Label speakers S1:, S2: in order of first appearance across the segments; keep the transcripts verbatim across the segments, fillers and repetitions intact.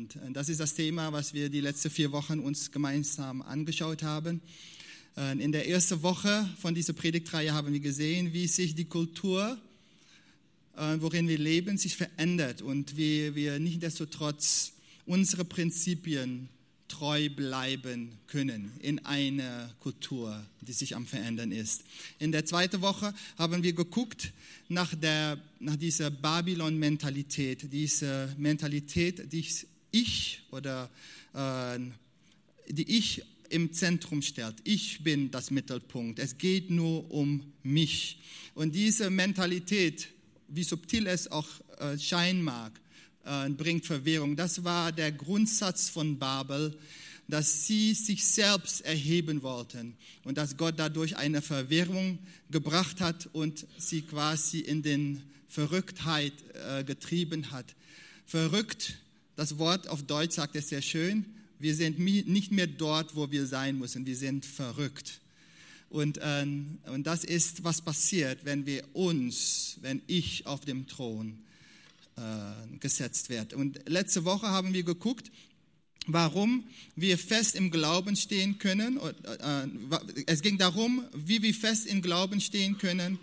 S1: Und das ist das Thema, was wir die letzten vier Wochen uns gemeinsam angeschaut haben. In der ersten Woche von dieser Predigtreihe haben wir gesehen, wie sich die Kultur, worin wir leben, sich verändert und wie wir nichtsdestotrotz unsere Prinzipien treu bleiben können in einer Kultur, die sich am Verändern ist. In der zweiten Woche haben wir geguckt nach, der, nach dieser Babylon-Mentalität, diese Mentalität, die ich oder äh, die ich im Zentrum stellt. Ich bin das Mittelpunkt. Es geht nur um mich. Und diese Mentalität, wie subtil es auch äh, scheinen mag, bringt Verwirrung. Das war der Grundsatz von Babel, dass sie sich selbst erheben wollten und dass Gott dadurch eine Verwirrung gebracht hat und sie quasi in den Verrücktheit äh, getrieben hat. Verrückt, das Wort auf Deutsch sagt es sehr schön, wir sind nicht mehr dort, wo wir sein müssen, wir sind verrückt. Und, äh, und das ist, was passiert, wenn wir uns, wenn ich auf dem Thron gesetzt wird. Und letzte Woche haben wir geguckt, warum wir fest im Glauben stehen können. Es ging darum, wie wir fest im Glauben stehen können.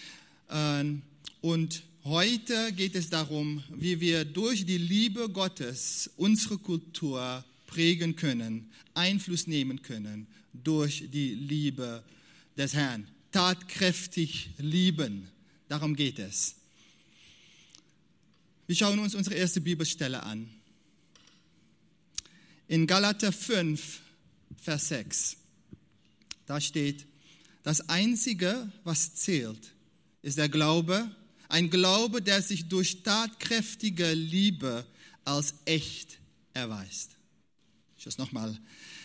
S1: Und heute geht es darum, wie wir durch die Liebe Gottes unsere Kultur prägen können, Einfluss nehmen können durch die Liebe des Herrn. Tatkräftig lieben, darum geht es. Wir schauen uns unsere erste Bibelstelle an. In Galater fünf, Vers sechs. Da steht, das Einzige, was zählt, ist der Glaube. Ein Glaube, der sich durch tatkräftige Liebe als echt erweist. Ich will es nochmal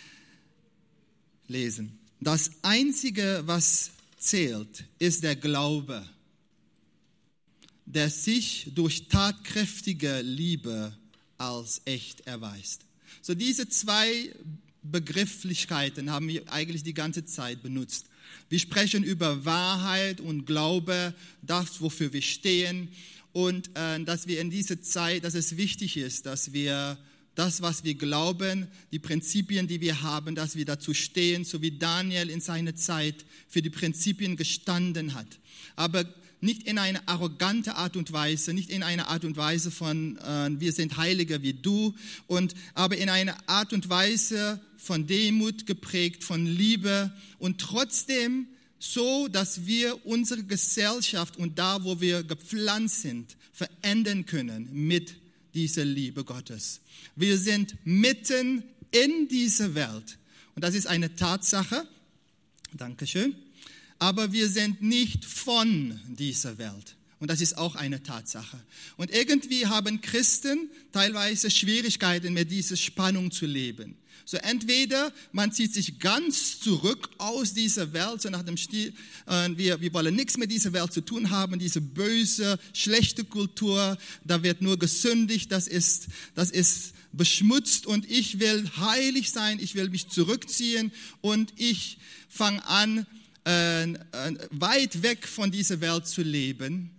S1: lesen. Das Einzige, was zählt, ist der Glaube, der sich durch tatkräftige Liebe als echt erweist. So diese zwei Begrifflichkeiten haben wir eigentlich die ganze Zeit benutzt. Wir sprechen über Wahrheit und Glaube, das, wofür wir stehen, und äh, dass wir in dieser Zeit, dass es wichtig ist, dass wir das, was wir glauben, die Prinzipien, die wir haben, dass wir dazu stehen, so wie Daniel in seiner Zeit für die Prinzipien gestanden hat. Aber nicht in eine arrogante Art und Weise, nicht in eine Art und Weise von, äh, wir sind heiliger wie du, und, aber in eine Art und Weise von Demut geprägt, von Liebe und trotzdem so, dass wir unsere Gesellschaft und da, wo wir gepflanzt sind, verändern können mit dieser Liebe Gottes. Wir sind mitten in dieser Welt und das ist eine Tatsache. Dankeschön. Aber wir sind nicht von dieser Welt. Und das ist auch eine Tatsache. Und irgendwie haben Christen teilweise Schwierigkeiten, mit dieser Spannung zu leben. So entweder man zieht sich ganz zurück aus dieser Welt, so nach dem Stil, äh, wir, wir wollen nichts mit dieser Welt zu tun haben, diese böse, schlechte Kultur, da wird nur gesündigt, das ist, das ist beschmutzt und ich will heilig sein, ich will mich zurückziehen und ich fange an, Äh, äh, weit weg von dieser Welt zu leben.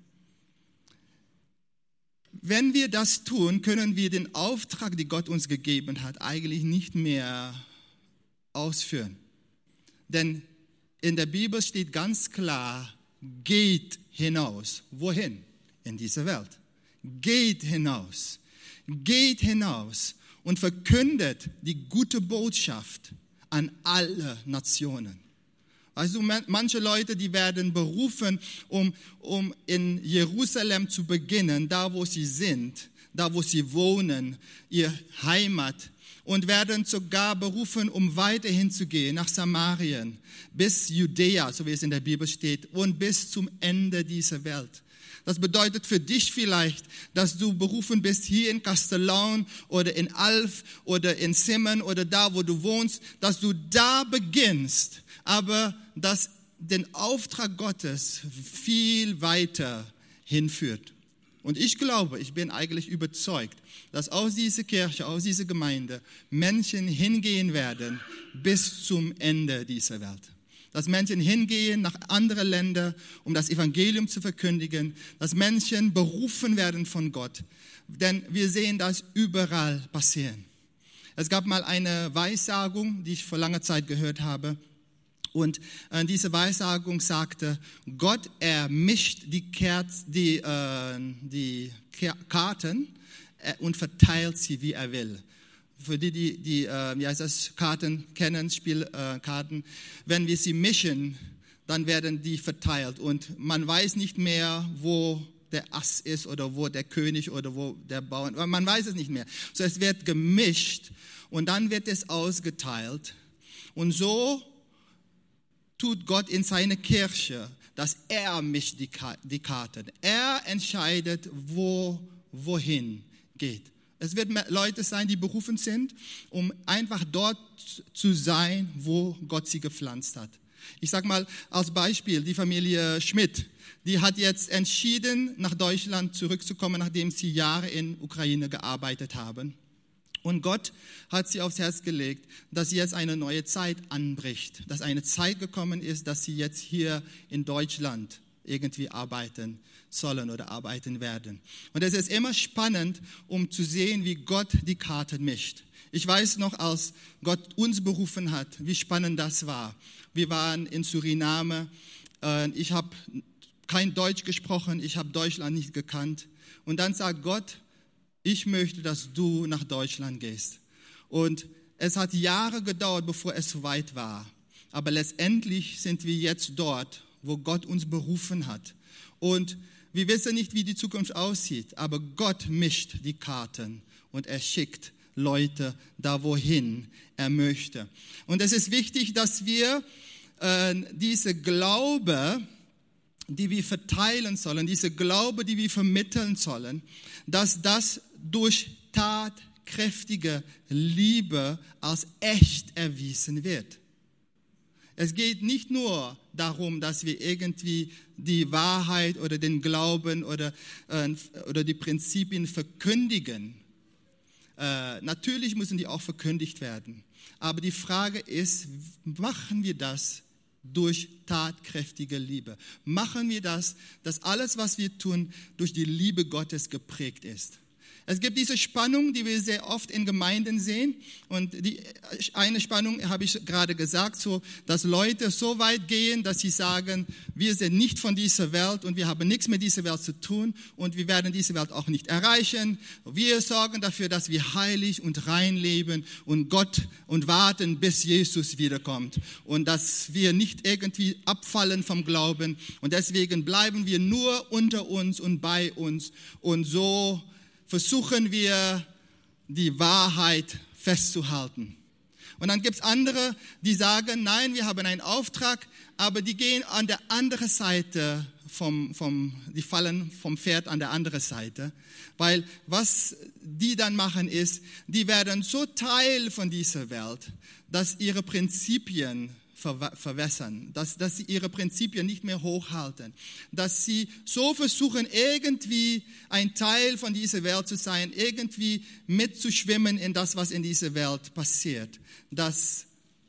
S1: Wenn wir das tun, können wir den Auftrag, den Gott uns gegeben hat, eigentlich nicht mehr ausführen. Denn in der Bibel steht ganz klar, geht hinaus. Wohin? In diese Welt. Geht hinaus. Geht hinaus und verkündet die gute Botschaft an alle Nationen. Also manche Leute, die werden berufen, um, um in Jerusalem zu beginnen, da wo sie sind, da wo sie wohnen, ihr Heimat, und werden sogar berufen, um weiterhin zu gehen, nach Samarien, bis Judäa, so wie es in der Bibel steht, und bis zum Ende dieser Welt. Das bedeutet für dich vielleicht, dass du berufen bist hier in Castellon oder in Alf oder in Simmern oder da, wo du wohnst, dass du da beginnst, aber dass den Auftrag Gottes viel weiter hinführt. Und ich glaube, ich bin eigentlich überzeugt, dass aus dieser Kirche, aus dieser Gemeinde Menschen hingehen werden bis zum Ende dieser Welt. Dass Menschen hingehen nach anderen Ländern, um das Evangelium zu verkündigen. Dass Menschen berufen werden von Gott. Denn wir sehen das überall passieren. Es gab mal eine Weissagung, die ich vor langer Zeit gehört habe. Und äh, diese Weissagung sagte, Gott, er mischt die, Kerz, die, äh, die Karten äh, und verteilt sie, wie er will. Für die, die, die äh, wie heißt das, Karten kennen, Spielkarten, äh, wenn wir sie mischen, dann werden die verteilt. Und man weiß nicht mehr, wo der Ass ist oder wo der König oder wo der Bauern, man weiß es nicht mehr. So, es wird gemischt und dann wird es ausgeteilt. Und so tut Gott in seiner Kirche, dass er mischt die, die Karten. Er entscheidet, wo, wohin geht. Es wird Leute sein, die berufen sind, um einfach dort zu sein, wo Gott sie gepflanzt hat. Ich sage mal als Beispiel, die Familie Schmidt, die hat jetzt entschieden, nach Deutschland zurückzukommen, nachdem sie Jahre in Ukraine gearbeitet haben. Und Gott hat sie aufs Herz gelegt, dass jetzt eine neue Zeit anbricht, dass eine Zeit gekommen ist, dass sie jetzt hier in Deutschland irgendwie arbeiten sollen oder arbeiten werden. Und es ist immer spannend, um zu sehen, wie Gott die Karten mischt. Ich weiß noch, als Gott uns berufen hat, wie spannend das war. Wir waren in Suriname, ich habe kein Deutsch gesprochen, ich habe Deutschland nicht gekannt. Und dann sagt Gott, ich möchte, dass du nach Deutschland gehst. Und es hat Jahre gedauert, bevor es soweit war. Aber letztendlich sind wir jetzt dort, wo Gott uns berufen hat. Und wir wissen nicht, wie die Zukunft aussieht, aber Gott mischt die Karten und er schickt Leute da, wohin er möchte. Und es ist wichtig, dass wir äh, diese Glaube, die wir verteilen sollen, diese Glaube, die wir vermitteln sollen, dass das durch tatkräftige Liebe als echt erwiesen wird. Es geht nicht nur darum, dass wir irgendwie die Wahrheit oder den Glauben oder, äh, oder die Prinzipien verkündigen. Äh, natürlich müssen die auch verkündigt werden. Aber die Frage ist, machen wir das durch tatkräftige Liebe? Machen wir das, dass alles, was wir tun, durch die Liebe Gottes geprägt ist? Es gibt diese Spannung, die wir sehr oft in Gemeinden sehen. Und die eine Spannung habe ich gerade gesagt, so, dass Leute so weit gehen, dass sie sagen, wir sind nicht von dieser Welt und wir haben nichts mit dieser Welt zu tun und wir werden diese Welt auch nicht erreichen. Wir sorgen dafür, dass wir heilig und rein leben und Gott und warten, bis Jesus wiederkommt. Und dass wir nicht irgendwie abfallen vom Glauben. Und deswegen bleiben wir nur unter uns und bei uns. Und so versuchen wir, die Wahrheit festzuhalten. Und dann gibt es andere, die sagen, nein, wir haben einen Auftrag, aber die gehen an der anderen Seite, vom, vom, die fallen vom Pferd an der anderen Seite. Weil was die dann machen ist, die werden so Teil von dieser Welt, dass ihre Prinzipien verwässern, dass, dass sie ihre Prinzipien nicht mehr hochhalten, dass sie so versuchen, irgendwie ein Teil von dieser Welt zu sein, irgendwie mitzuschwimmen in das, was in dieser Welt passiert, dass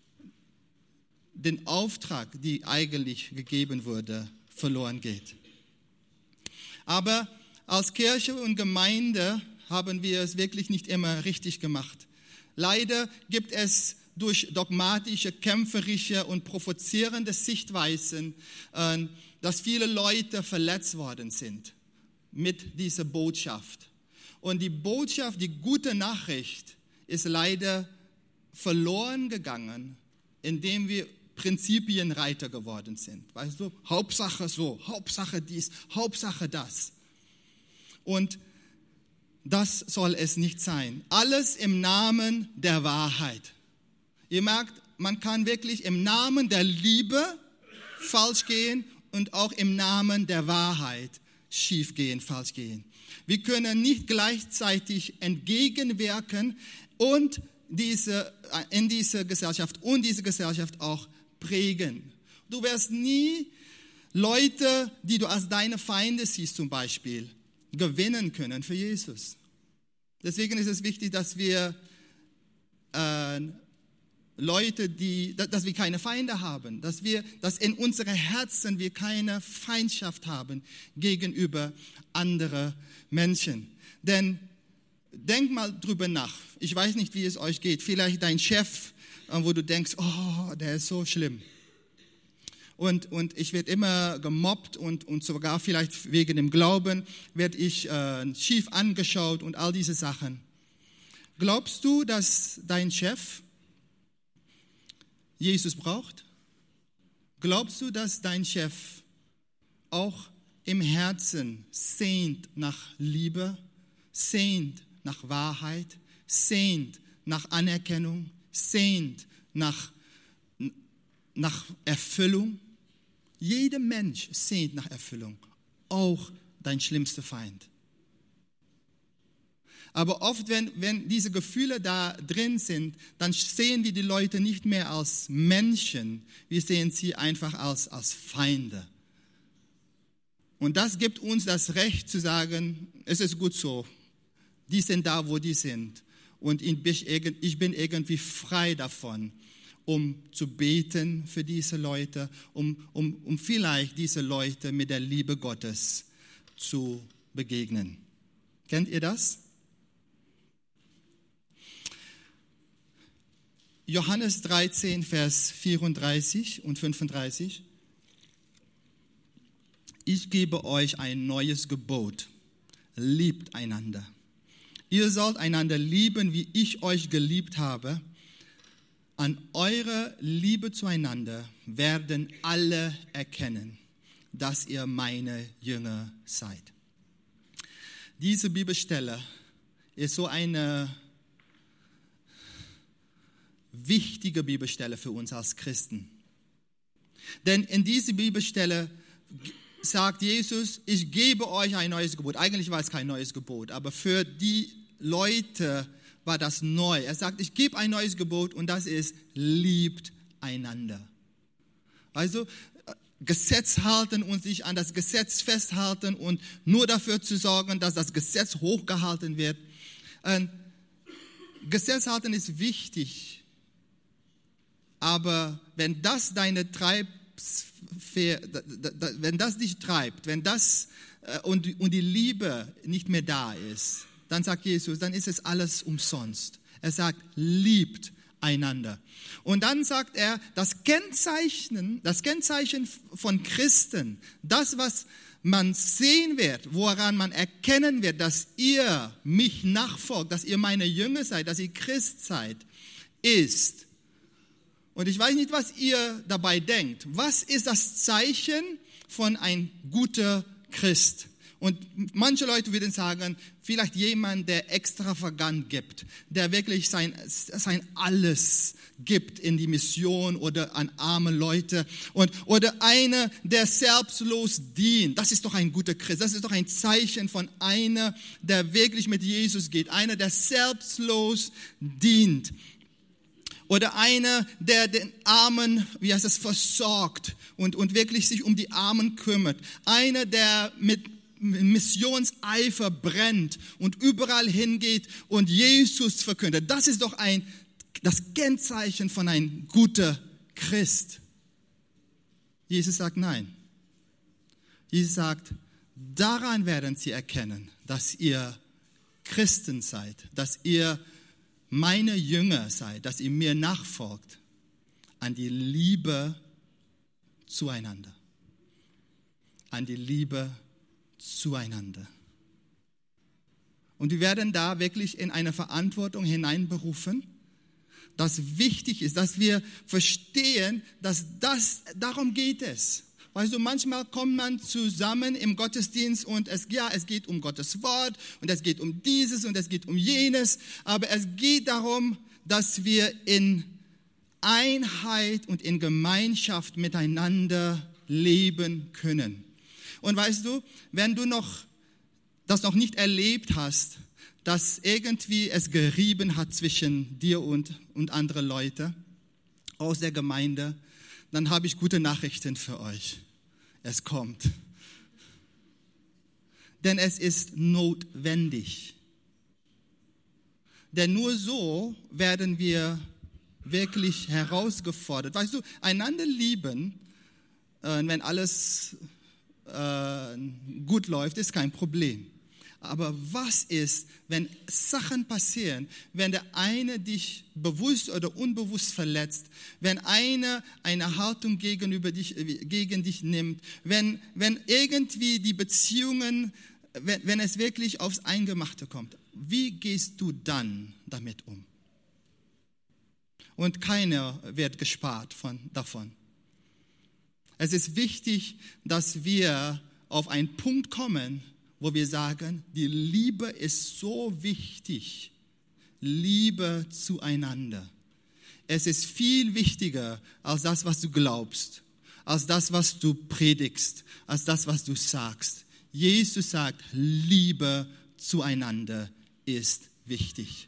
S1: den Auftrag, die eigentlich gegeben wurde, verloren geht. Aber als Kirche und Gemeinde haben wir es wirklich nicht immer richtig gemacht. Leider gibt es durch dogmatische, kämpferische und provozierende Sichtweisen, dass viele Leute verletzt worden sind mit dieser Botschaft. Und die Botschaft, die gute Nachricht, ist leider verloren gegangen, indem wir Prinzipienreiter geworden sind. Weißt du, Hauptsache so, Hauptsache dies, Hauptsache das. Und das soll es nicht sein. Alles im Namen der Wahrheit. Ihr merkt, man kann wirklich im Namen der Liebe falsch gehen und auch im Namen der Wahrheit schief gehen, falsch gehen. Wir können nicht gleichzeitig entgegenwirken und diese, in dieser Gesellschaft und diese Gesellschaft auch prägen. Du wirst nie Leute, die du als deine Feinde siehst zum Beispiel, gewinnen können für Jesus. Deswegen ist es wichtig, dass wir äh, Leute, die, dass wir keine Feinde haben, dass wir, dass in unseren Herzen wir keine Feindschaft haben gegenüber anderen Menschen. Denn denk mal drüber nach. Ich weiß nicht, wie es euch geht. Vielleicht dein Chef, wo du denkst, oh, der ist so schlimm. Und, und ich werde immer gemobbt und, und sogar vielleicht wegen dem Glauben werde ich äh, schief angeschaut und all diese Sachen. Glaubst du, dass dein Chef Jesus braucht? Glaubst du, dass dein Chef auch im Herzen sehnt nach Liebe, sehnt nach Wahrheit, sehnt nach Anerkennung, sehnt nach, nach Erfüllung? Jeder Mensch sehnt nach Erfüllung, auch dein schlimmster Feind. Aber oft, wenn, wenn diese Gefühle da drin sind, dann sehen wir die Leute nicht mehr als Menschen, wir sehen sie einfach als, als Feinde. Und das gibt uns das Recht zu sagen, es ist gut so, die sind da, wo die sind. Und ich bin irgendwie frei davon, um zu beten für diese Leute, um, um, um vielleicht diese Leute mit der Liebe Gottes zu begegnen. Kennt ihr das? Johannes dreizehn, Vers vierunddreißig und fünfunddreißig. Ich gebe euch ein neues Gebot. Liebt einander. Ihr sollt einander lieben, wie ich euch geliebt habe. An eurer Liebe zueinander werden alle erkennen, dass ihr meine Jünger seid. Diese Bibelstelle ist so eine wichtige Bibelstelle für uns als Christen. Denn in dieser Bibelstelle sagt Jesus, ich gebe euch ein neues Gebot. Eigentlich war es kein neues Gebot, aber für die Leute war das neu. Er sagt, ich gebe ein neues Gebot und das ist, liebt einander. Also Gesetz halten und sich an das Gesetz festhalten und nur dafür zu sorgen, dass das Gesetz hochgehalten wird. Und Gesetz halten ist wichtig. Aber wenn das deine Treib, wenn das dich treibt, wenn das und, und die Liebe nicht mehr da ist, dann sagt Jesus, dann ist es alles umsonst. Er sagt, liebt einander. Und dann sagt er, das Kennzeichen, das Kennzeichen von Christen, das, was man sehen wird, woran man erkennen wird, dass ihr mich nachfolgt, dass ihr meine Jünger seid, dass ihr Christ seid, ist, und ich weiß nicht, was ihr dabei denkt. Was ist das Zeichen von ein guter Christ? Und manche Leute würden sagen, vielleicht jemand, der extravagant gibt, der wirklich sein, sein Alles gibt in die Mission oder an arme Leute. Und, oder einer, der selbstlos dient. Das ist doch ein guter Christ. Das ist doch ein Zeichen von einer, der wirklich mit Jesus geht. Einer, der selbstlos dient. Oder einer, der den Armen, wie heißt das, versorgt und, und wirklich sich um die Armen kümmert. Einer, der mit Missionseifer brennt und überall hingeht und Jesus verkündet. Das ist doch ein, das Kennzeichen von einem guten Christ. Jesus sagt nein. Jesus sagt, daran werden sie erkennen, dass ihr Christen seid, dass ihr meine Jünger seid, dass ihr mir nachfolgt, an die Liebe zueinander. An die Liebe zueinander. Und wir werden da wirklich in eine Verantwortung hineinberufen, dass wichtig ist, dass wir verstehen, dass das, darum geht es. Weißt du, manchmal kommt man zusammen im Gottesdienst und es, ja, es geht um Gottes Wort und es geht um dieses und es geht um jenes, aber es geht darum, dass wir in Einheit und in Gemeinschaft miteinander leben können. Und weißt du, wenn du noch das noch nicht erlebt hast, dass irgendwie es gerieben hat zwischen dir und, und andere Leute aus der Gemeinde, dann habe ich gute Nachrichten für euch. Es kommt. Denn es ist notwendig. Denn nur so werden wir wirklich herausgefordert. Weißt du, einander lieben, äh, wenn alles äh, gut läuft, ist kein Problem. Aber was ist, wenn Sachen passieren, wenn der eine dich bewusst oder unbewusst verletzt, wenn einer eine Haltung gegenüber dich, gegen dich nimmt, wenn, wenn irgendwie die Beziehungen, wenn, wenn es wirklich aufs Eingemachte kommt, wie gehst du dann damit um? Und keiner wird gespart von, davon. Es ist wichtig, dass wir auf einen Punkt kommen, wo wir sagen, die Liebe ist so wichtig. Liebe zueinander. Es ist viel wichtiger als das, was du glaubst, als das, was du predigst, als das, was du sagst. Jesus sagt, Liebe zueinander ist wichtig.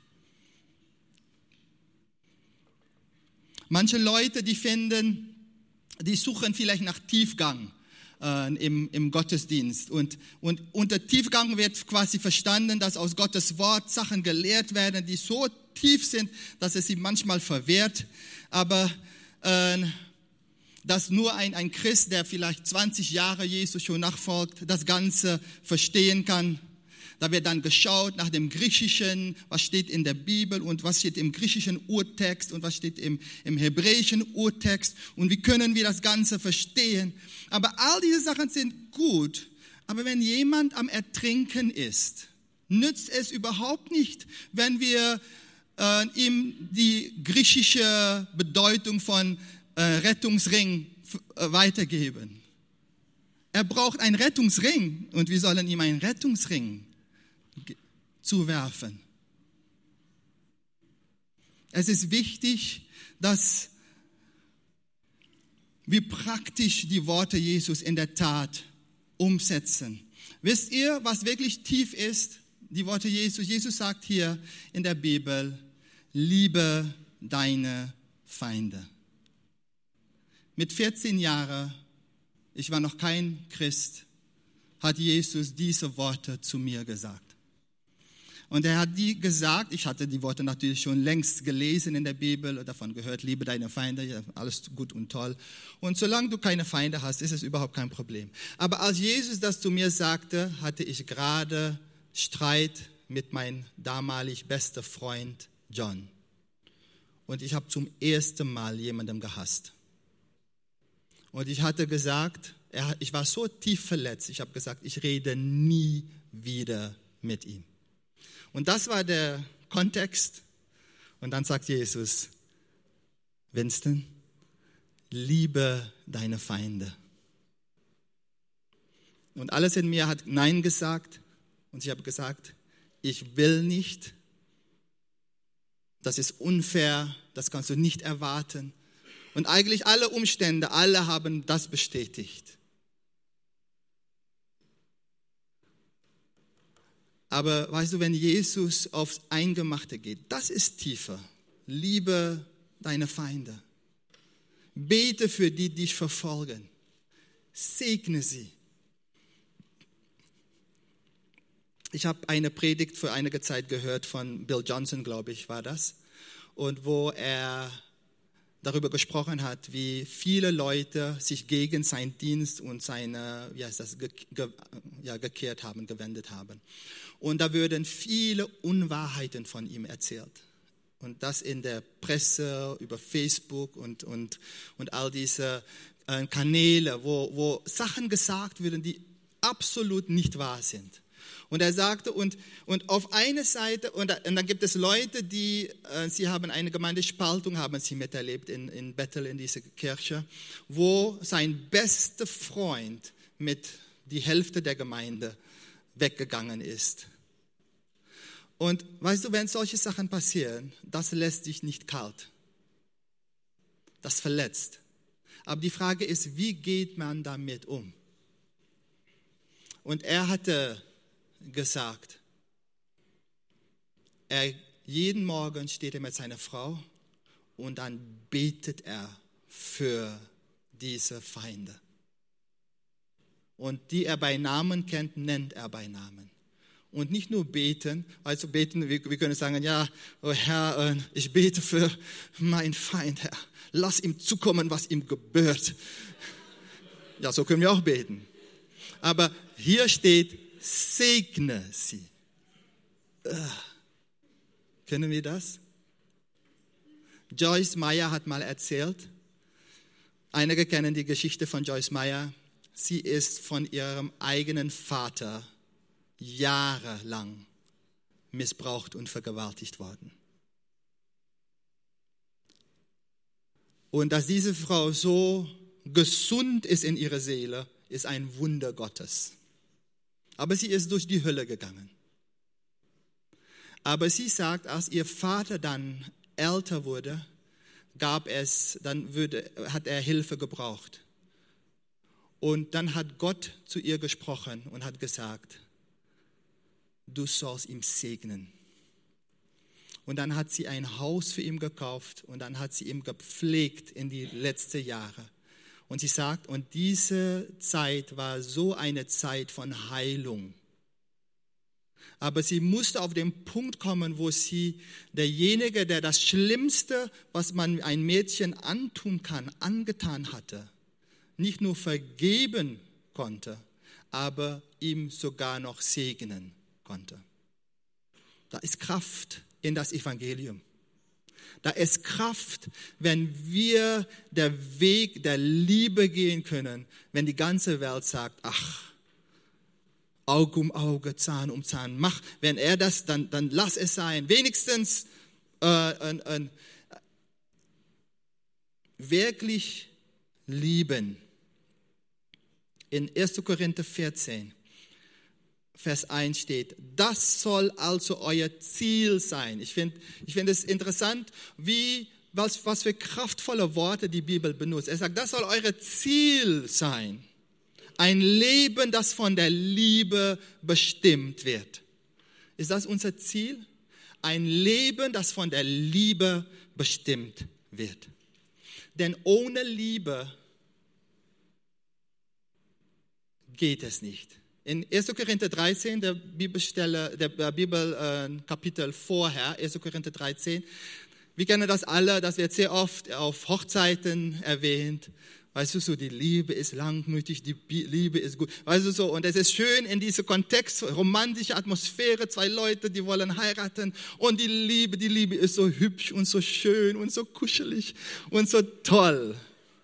S1: Manche Leute, die finden, die suchen vielleicht nach Tiefgang. Im, im Gottesdienst. Und, und unter Tiefgang wird quasi verstanden, dass aus Gottes Wort Sachen gelehrt werden, die so tief sind, dass es sie manchmal verwehrt. Aber äh, dass nur ein, ein Christ, der vielleicht zwanzig Jahre Jesus schon nachfolgt, das Ganze verstehen kann. Da wird dann geschaut nach dem Griechischen, was steht in der Bibel und was steht im griechischen Urtext und was steht im, im hebräischen Urtext und wie können wir das Ganze verstehen. Aber all diese Sachen sind gut, aber wenn jemand am Ertrinken ist, nützt es überhaupt nicht, wenn wir äh, ihm die griechische Bedeutung von äh, Rettungsring äh, weitergeben. Er braucht einen Rettungsring und wir sollen ihm einen Rettungsring zuwerfen. Es ist wichtig, dass wir praktisch die Worte Jesus in der Tat umsetzen. Wisst ihr, was wirklich tief ist? Die Worte Jesus. Jesus sagt hier in der Bibel, liebe deine Feinde. Mit vierzehn Jahren, ich war noch kein Christ, hat Jesus diese Worte zu mir gesagt. Und er hat die gesagt, ich hatte die Worte natürlich schon längst gelesen in der Bibel, davon gehört, liebe deine Feinde, ja, alles gut und toll. Und solange du keine Feinde hast, ist es überhaupt kein Problem. Aber als Jesus das zu mir sagte, hatte ich gerade Streit mit meinem damalig besten Freund John. Und ich habe zum ersten Mal jemandem gehasst. Und ich hatte gesagt, er, ich war so tief verletzt, ich habe gesagt, ich rede nie wieder mit ihm. Und das war der Kontext. Und dann sagt Jesus, Winston, liebe deine Feinde. Und alles in mir hat Nein gesagt. Und ich habe gesagt, ich will nicht. Das ist unfair, das kannst du nicht erwarten. Und eigentlich alle Umstände, alle haben das bestätigt. Aber weißt du, wenn Jesus aufs Eingemachte geht, das ist tiefer. Liebe deine Feinde. Bete für die, die dich verfolgen. Segne sie. Ich habe eine Predigt für einige Zeit gehört von Bill Johnson, glaube ich, war das. Und wo er darüber gesprochen hat, wie viele Leute sich gegen seinen Dienst und seine, wie heißt das, ge, ge, ja, gekehrt haben, gewendet haben. Und da würden viele Unwahrheiten von ihm erzählt. Und das in der Presse, über Facebook und, und, und all diese äh, Kanäle, wo, wo Sachen gesagt werden, die absolut nicht wahr sind. Und er sagte, und, und auf eine Seite, und, und dann gibt es Leute, die, äh, sie haben eine Gemeindespaltung, haben sie miterlebt in, in Bethel, in dieser Kirche, wo sein bester Freund mit die Hälfte der Gemeinde weggegangen ist. Und weißt du, wenn solche Sachen passieren, das lässt dich nicht kalt. Das verletzt. Aber die Frage ist, wie geht man damit um? Und er hatte gesagt, er, jeden Morgen steht er mit seiner Frau und dann betet er für diese Feinde. Und die er bei Namen kennt, nennt er bei Namen. Und nicht nur beten, also beten, wir, wir können sagen, ja, oh Herr, ich bete für meinen Feind, Herr. Lass ihm zukommen, was ihm gebührt. Ja, so können wir auch beten. Aber hier steht, segne sie. Uh, kennen wir das? Joyce Meyer hat mal erzählt, einige kennen die Geschichte von Joyce Meyer, sie ist von ihrem eigenen Vater jahrelang missbraucht und vergewaltigt worden. Und dass diese Frau so gesund ist in ihrer Seele, ist ein Wunder Gottes. Aber sie ist durch die Hölle gegangen. Aber sie sagt, als ihr Vater dann älter wurde, gab es, dann würde, hat er Hilfe gebraucht. Und dann hat Gott zu ihr gesprochen und hat gesagt, du sollst ihn segnen. Und dann hat sie ein Haus für ihn gekauft und dann hat sie ihn gepflegt in die letzten Jahre. Und sie sagt, und diese Zeit war so eine Zeit von Heilung. Aber sie musste auf den Punkt kommen, wo sie derjenige, der das Schlimmste, was man ein Mädchen antun kann, angetan hatte, nicht nur vergeben konnte, aber ihm sogar noch segnen konnte. Da ist Kraft in das Evangelium. Da ist Kraft, wenn wir den Weg der Liebe gehen können, wenn die ganze Welt sagt, ach, Auge um Auge, Zahn um Zahn, mach, wenn er das, dann, dann lass es sein. Wenigstens äh, äh, äh, wirklich lieben. In erster Korinther vierzehn, Vers eins steht, das soll also euer Ziel sein. Ich finde ich find es interessant, wie, was, was für kraftvolle Worte die Bibel benutzt. Er sagt, das soll euer Ziel sein. Ein Leben, das von der Liebe bestimmt wird. Ist das unser Ziel? Ein Leben, das von der Liebe bestimmt wird. Denn ohne Liebe geht es nicht. In erster Korinther dreizehn, der Bibelstelle, der Bibelkapitel äh, vorher, erster Korinther dreizehn, wir kennen das alle, das wird sehr oft auf Hochzeiten erwähnt. Weißt du, so die Liebe ist langmütig, die Liebe ist gut. Weißt du so, und es ist schön in diesem Kontext, romantische Atmosphäre, zwei Leute, die wollen heiraten und die Liebe, die Liebe ist so hübsch und so schön und so kuschelig und so toll.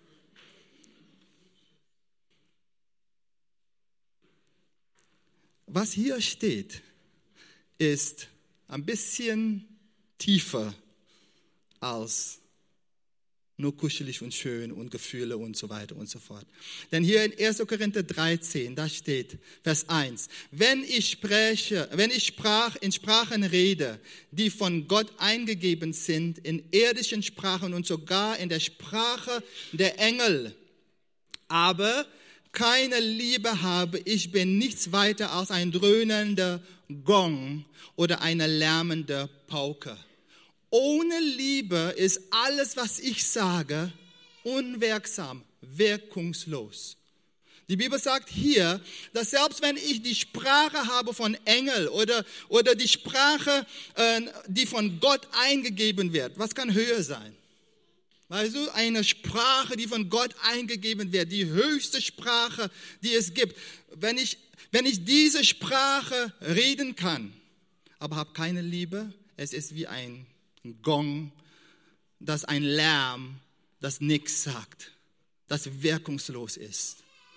S1: Was hier steht, ist ein bisschen tiefer als nur kuschelig und schön und Gefühle und so weiter und so fort. Denn hier in erster Korinther dreizehn, da steht Vers eins, wenn ich spreche, wenn ich sprach, in Sprachen rede, die von Gott eingegeben sind, in irdischen Sprachen und sogar in der Sprache der Engel, aber keine Liebe habe, ich bin nichts weiter als ein dröhnender Gong oder eine lärmende Pauke. Ohne Liebe ist alles, was ich sage, unwirksam, wirkungslos. Die Bibel sagt hier, dass selbst wenn ich die Sprache habe von Engel oder, oder die Sprache, äh, die von Gott eingegeben wird, was kann höher sein? Weißt du, eine Sprache, die von Gott eingegeben wird, die höchste Sprache, die es gibt. Wenn ich, wenn ich diese Sprache reden kann, aber habe keine Liebe, es ist wie ein Gong, das ein Lärm, das nichts sagt, das wirkungslos ist.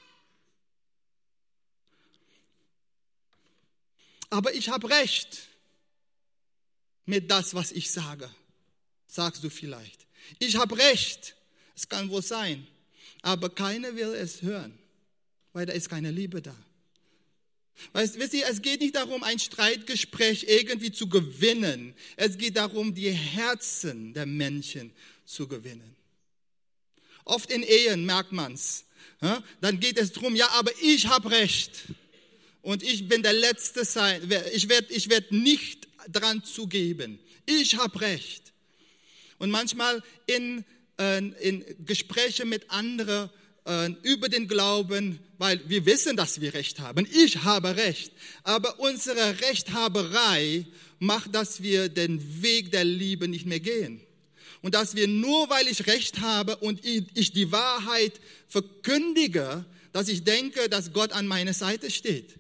S1: Aber ich habe recht mit das, was ich sage, sagst du vielleicht. Ich habe recht, es kann wohl sein, aber keiner will es hören, weil da ist keine Liebe da. Weißt, wisst ihr, es geht nicht darum, ein Streitgespräch irgendwie zu gewinnen. Es geht darum, die Herzen der Menschen zu gewinnen. Oft in Ehen merkt man es. Ja? Dann geht es darum, ja, aber ich habe recht. Und ich bin der Letzte sein. Ich werde ich werd nicht dran zugeben. Ich habe recht. Und manchmal in, äh, in Gesprächen mit anderen äh, über den Glauben, weil wir wissen, dass wir Recht haben. Ich habe Recht. Aber unsere Rechthaberei macht, dass wir den Weg der Liebe nicht mehr gehen. Und dass wir nur, weil ich Recht habe und ich, ich die Wahrheit verkündige, dass ich denke, dass Gott an meiner Seite steht.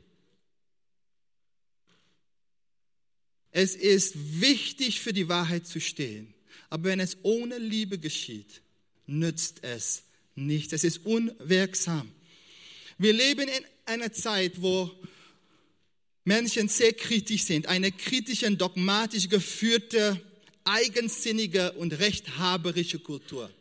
S1: Es ist wichtig, für die Wahrheit zu stehen. Aber wenn es ohne Liebe geschieht, nützt es nichts. Es ist unwirksam. Wir leben in einer Zeit, wo Menschen sehr kritisch sind. Eine kritische, dogmatisch geführte, eigensinnige und rechthaberische Kultur.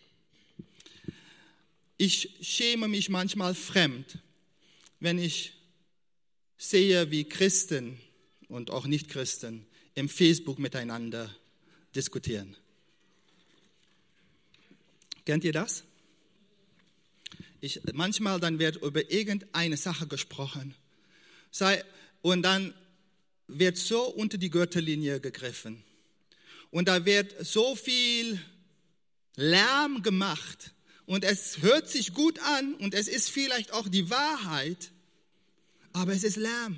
S1: Ich schäme mich manchmal fremd, wenn ich sehe, wie Christen und auch Nicht-Christen im Facebook miteinander diskutieren. Kennt ihr das? Ich, manchmal dann wird über irgendeine Sache gesprochen sei, und dann wird so unter die Gürtellinie gegriffen. Und da wird so viel Lärm gemacht und es hört sich gut an und es ist vielleicht auch die Wahrheit, aber es ist Lärm.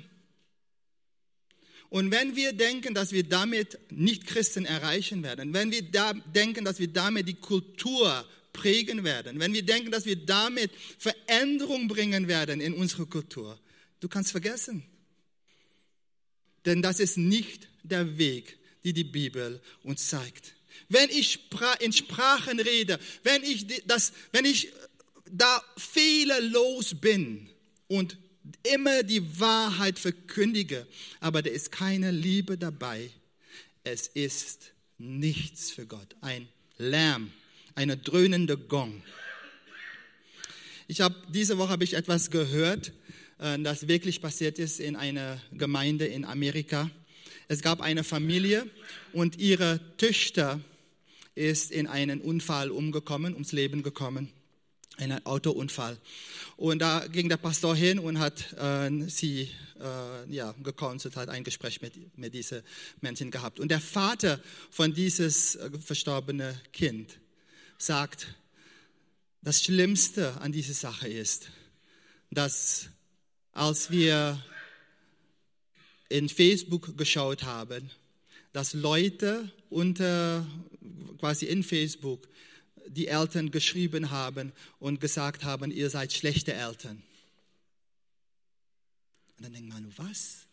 S1: Und wenn wir denken, dass wir damit Nicht-Christen erreichen werden, wenn wir da denken, dass wir damit die Kultur prägen werden, wenn wir denken, dass wir damit Veränderung bringen werden in unsere Kultur, du kannst vergessen. Denn das ist nicht der Weg, den die Bibel uns zeigt. Wenn ich in Sprachen rede, wenn ich, das, wenn ich da fehlerlos bin und immer die Wahrheit verkündige, aber da ist keine Liebe dabei, es ist nichts für Gott. Ein Lärm, eine dröhnende Gong. Ich habe diese Woche habe ich etwas gehört, das wirklich passiert ist in einer Gemeinde in Amerika. Es gab eine Familie und ihre Töchter ist in einen Unfall umgekommen, ums Leben gekommen, einen Autounfall. Und da ging der Pastor hin und hat äh, sie äh, ja, gecounselt, hat ein Gespräch mit, mit diesen Menschen gehabt. Und der Vater von dieses äh, verstorbene Kind sagt, das Schlimmste an dieser Sache ist, dass als wir in Facebook geschaut haben, dass Leute unter, quasi in Facebook die Eltern geschrieben haben und gesagt haben, ihr seid schlechte Eltern. Und dann denkt man, was?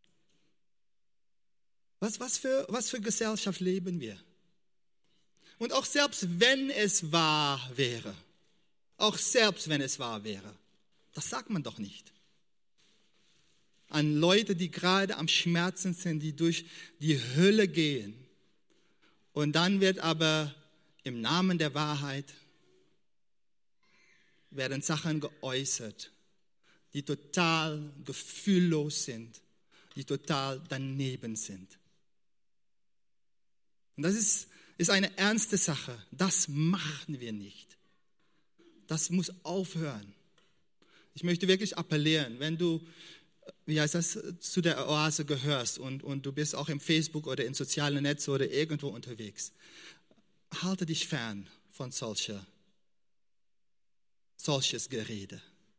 S1: Was, was, für, was für Gesellschaft leben wir? Und auch selbst wenn es wahr wäre, auch selbst wenn es wahr wäre, das sagt man doch nicht. An Leute, die gerade am Schmerzen sind, die durch die Hölle gehen. Und dann wird aber im Namen der Wahrheit werden Sachen geäußert, die total gefühllos sind, die total daneben sind. Und das ist, ist eine ernste Sache. Das machen wir nicht. Das muss aufhören. Ich möchte wirklich appellieren, wenn du, wie heißt das, zu der Oase gehörst und, und du bist auch im Facebook oder in sozialen Netzen oder irgendwo unterwegs, halte dich fern von solcher, solches Gerede.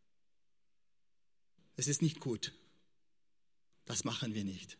S1: Es ist nicht gut. Das machen wir nicht.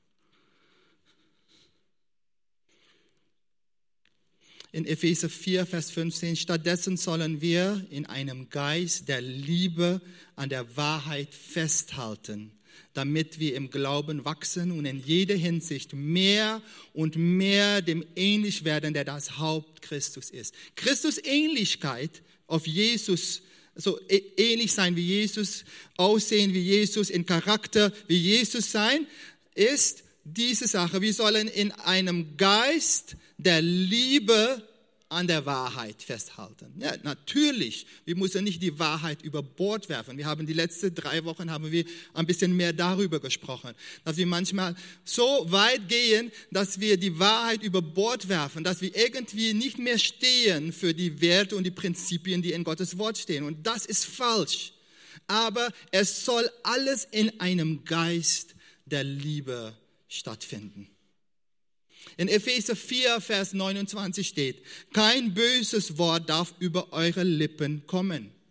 S1: In Epheser vier, Vers fünfzehn, stattdessen sollen wir in einem Geist der Liebe an der Wahrheit festhalten, damit wir im Glauben wachsen und in jeder Hinsicht mehr und mehr dem ähnlich werden, der das Haupt Christus ist. Christus Ähnlichkeit auf Jesus, so ähnlich sein wie Jesus, aussehen wie Jesus, in Charakter wie Jesus sein, ist diese Sache. Wir sollen in einem Geist der Liebe an der Wahrheit festhalten. Ja, natürlich, wir müssen nicht die Wahrheit über Bord werfen. Wir haben die letzten drei Wochen haben wir ein bisschen mehr darüber gesprochen, dass wir manchmal so weit gehen, dass wir die Wahrheit über Bord werfen, dass wir irgendwie nicht mehr stehen für die Werte und die Prinzipien, die in Gottes Wort stehen. Und das ist falsch. Aber es soll alles in einem Geist der Liebe stattfinden. In Epheser vier, Vers neunundzwanzig steht, kein böses Wort darf über eure Lippen kommen.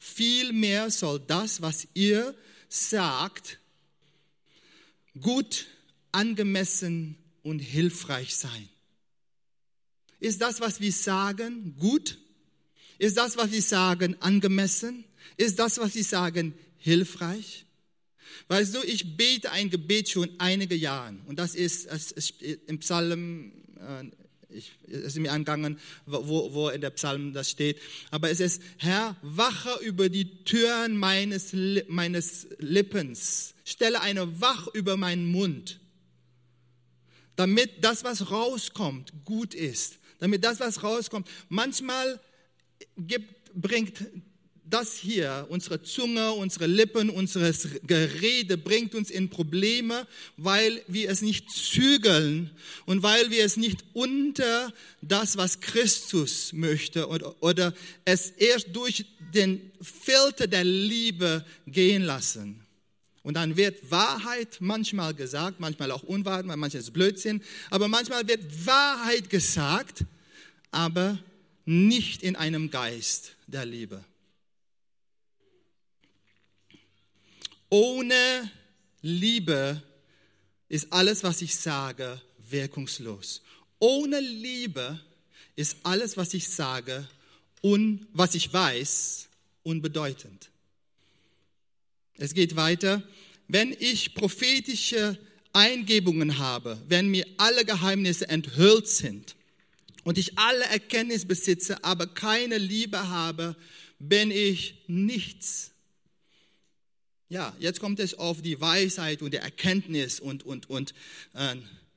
S1: Vielmehr soll das, was ihr sagt, gut, angemessen und hilfreich sein. Ist das, was wir sagen, gut? Ist das, was wir sagen, angemessen? Ist das, was wir sagen, hilfreich? Weißt du, ich bete ein Gebet schon einige Jahre. Und das ist, es ist im Psalm, ich, es ist mir angegangen, wo, wo in der Psalm das steht. Aber es ist, Herr, wache über die Türen meines, meines Lippens. Stelle eine Wach über meinen Mund. Damit das, was rauskommt, gut ist. Damit das, was rauskommt, manchmal gibt, bringt das hier, unsere Zunge, unsere Lippen, unser Gerede bringt uns in Probleme, weil wir es nicht zügeln und weil wir es nicht unter das, was Christus möchte oder, oder es erst durch den Filter der Liebe gehen lassen. Und dann wird Wahrheit manchmal gesagt, manchmal auch Unwahrheit, manchmal ist es Blödsinn, aber manchmal wird Wahrheit gesagt, aber nicht in einem Geist der Liebe. Ohne Liebe ist alles, was ich sage, wirkungslos. Ohne Liebe ist alles, was ich sage und was ich weiß, unbedeutend. Es geht weiter. Wenn ich prophetische Eingebungen habe, wenn mir alle Geheimnisse enthüllt sind und ich alle Erkenntnis besitze, aber keine Liebe habe, bin ich nichts. Ja, jetzt kommt es auf die Weisheit und die Erkenntnis und, und, und. Äh,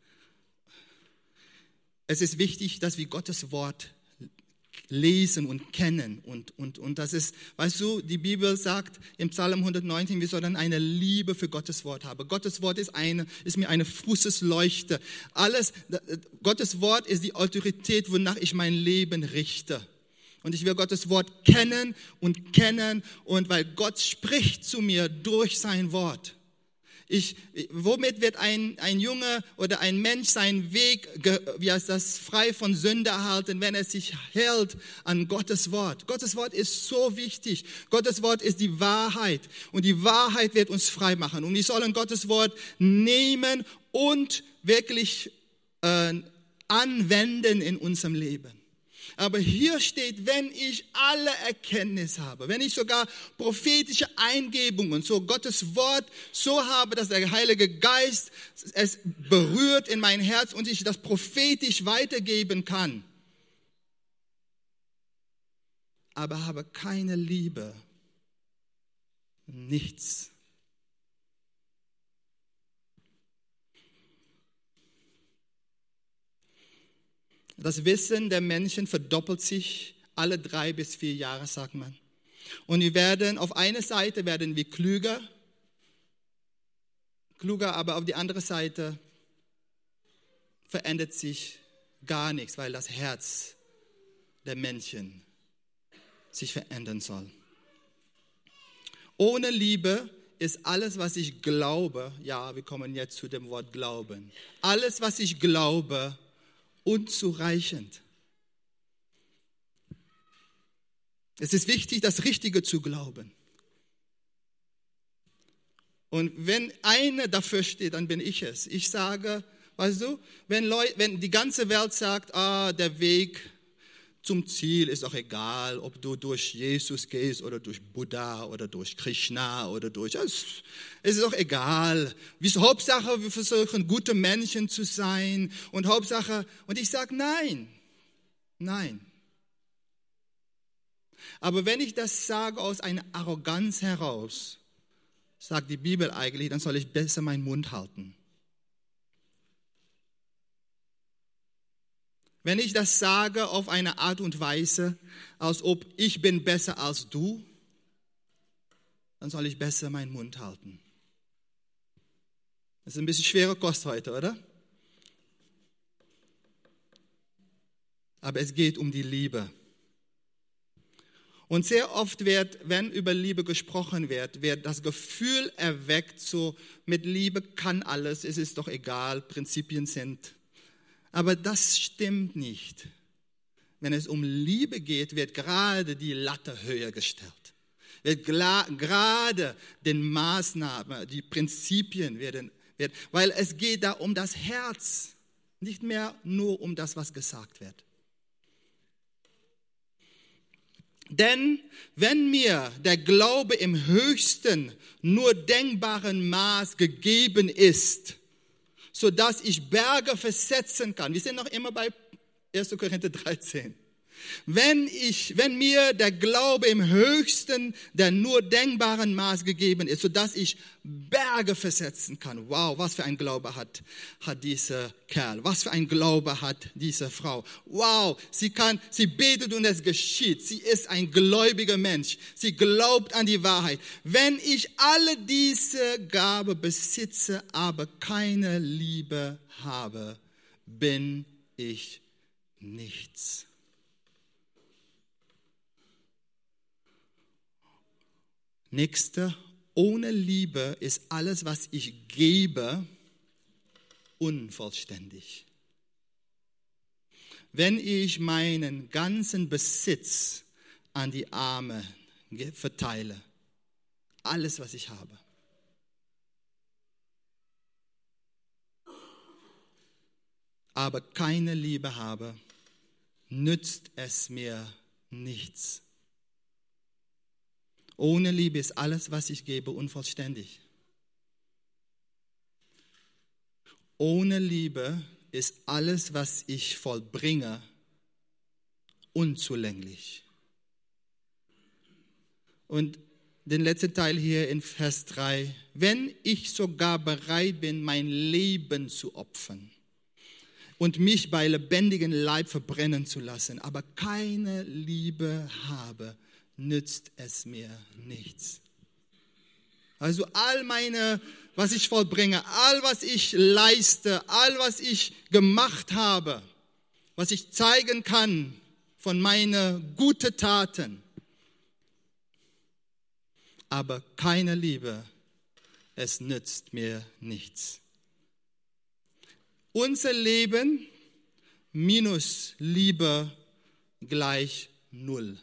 S1: es ist wichtig, dass wir Gottes Wort lesen und kennen. Und, und, und das ist, weißt du, die Bibel sagt im Psalm hundertneunzehn, wir sollen eine Liebe für Gottes Wort haben. Gottes Wort ist, eine, ist mir eine Fußesleuchte. Alles, Gottes Wort ist die Autorität, wonach ich mein Leben richte. Und ich will Gottes Wort kennen und kennen, und weil Gott spricht zu mir durch sein Wort. Ich, womit wird ein, ein Junge oder ein Mensch seinen Weg, wie heißt das, frei von Sünde erhalten, wenn er sich hält an Gottes Wort? Gottes Wort ist so wichtig. Gottes Wort ist die Wahrheit. Und die Wahrheit wird uns frei machen. Und wir sollen Gottes Wort nehmen und wirklich äh, anwenden in unserem Leben. Aber hier steht, wenn ich alle Erkenntnis habe, wenn ich sogar prophetische Eingebungen, so Gottes Wort so habe, dass der Heilige Geist es berührt in mein Herz und ich das prophetisch weitergeben kann, aber habe keine Liebe, nichts. Das Wissen der Menschen verdoppelt sich alle drei bis vier Jahre, sagt man. Und wir werden, auf einer Seite werden wir klüger, klüger, aber auf die andere Seite verändert sich gar nichts, weil das Herz der Menschen sich verändern soll. Ohne Liebe ist alles, was ich glaube, ja, wir kommen jetzt zu dem Wort Glauben, alles, was ich glaube, unzureichend. Es ist wichtig, das Richtige zu glauben. Und wenn einer dafür steht, dann bin ich es. Ich sage, weißt du, wenn, Leute, wenn die ganze Welt sagt, ah, der Weg zum Ziel ist auch egal, ob du durch Jesus gehst oder durch Buddha oder durch Krishna oder durch, es ist auch egal. Hauptsache, wir versuchen, gute Menschen zu sein und Hauptsache, und ich sage nein, nein. Aber wenn ich das sage aus einer Arroganz heraus, sagt die Bibel eigentlich, dann soll ich besser meinen Mund halten. Wenn ich das sage auf eine Art und Weise, als ob ich bin besser als du, dann soll ich besser meinen Mund halten. Das ist ein bisschen schwere Kost heute, oder? Aber es geht um die Liebe. Und sehr oft wird, wenn über Liebe gesprochen wird, wird das Gefühl erweckt, so mit Liebe kann alles, es ist doch egal, Prinzipien sind. Aber das stimmt nicht. Wenn es um Liebe geht, wird gerade die Latte höher gestellt. wird gla- gerade den Maßnahmen, die Prinzipien werden, wird, weil es geht da um das Herz, nicht mehr nur um das, was gesagt wird. Denn wenn mir der Glaube im höchsten, nur denkbaren Maß gegeben ist, sodass ich Berge versetzen kann, wir sind noch immer bei erster Korinther dreizehn, Wenn, ich, wenn mir der Glaube im höchsten, der nur denkbaren Maß gegeben ist, sodass ich Berge versetzen kann. Wow, was für ein Glaube hat, hat dieser Kerl. Was für ein Glaube hat diese Frau. Wow, sie kann, sie betet und es geschieht. Sie ist ein gläubiger Mensch. Sie glaubt an die Wahrheit. Wenn ich alle diese Gabe besitze, aber keine Liebe habe, bin ich nichts. Nächste, ohne Liebe ist alles, was ich gebe, unvollständig. Wenn ich meinen ganzen Besitz an die Armen verteile, alles, was ich habe, aber keine Liebe habe, nützt es mir nichts. Ohne Liebe ist alles, was ich gebe, unvollständig. Ohne Liebe ist alles, was ich vollbringe, unzulänglich. Und den letzten Teil hier in Vers drei. Wenn ich sogar bereit bin, mein Leben zu opfern und mich bei lebendigem Leib verbrennen zu lassen, aber keine Liebe habe, nützt es mir nichts. Also all meine, was ich vollbringe, all was ich leiste, all was ich gemacht habe, was ich zeigen kann von meinen guten Taten, aber keine Liebe, es nützt mir nichts. Unser Leben minus Liebe gleich null.